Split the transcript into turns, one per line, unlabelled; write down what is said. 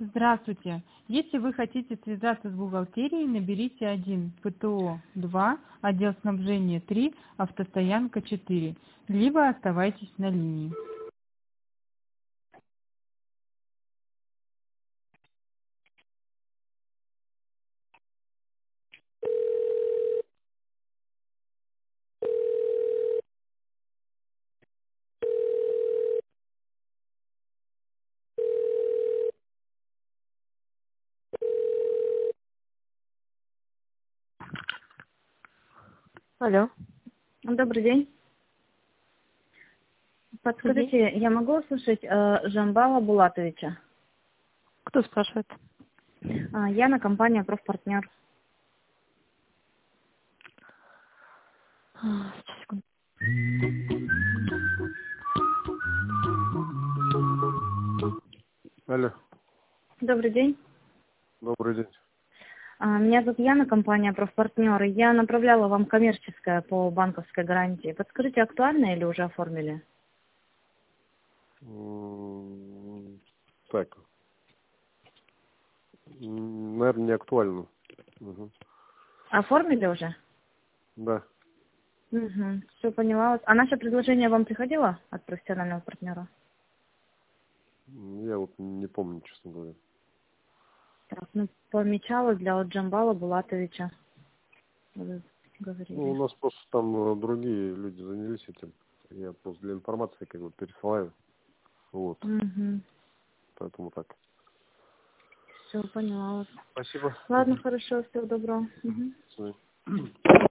Здравствуйте. Если вы хотите связаться с бухгалтерией, наберите 1, ПТО 2, отдел снабжения 3, автостоянка 4, либо оставайтесь на линии.
Алло.
Добрый день.
Мгм.
Подскажите, я могу услышать Жамбала Булатовича?
Кто спрашивает?
Яна, компания «Профпартнер».
Сейчас, секунду.
Алло,
Добрый день.
добрый день.
Меня зовут Яна, компания «Профпартнер». Я направляла вам коммерческое по банковской гарантии. Подскажите, актуально или уже оформили?
Так, наверное, не актуально. Мгм.
Оформили уже?
Да,
Угу. Все поняла. А наше предложение вам приходило от профессионального партнера?
я вот не помню, честно говоря.
Так, помечала для вот Джамбала Булатовича. Вы
Ну, у
говорили.
нас просто там другие люди занялись этим. Я просто для информации как бы пересылаю. Вот,
Угу.
поэтому так.
Все поняла.
Спасибо.
Ладно,
Мгм.
хорошо, всего доброго.
До
Мгм.
свидания.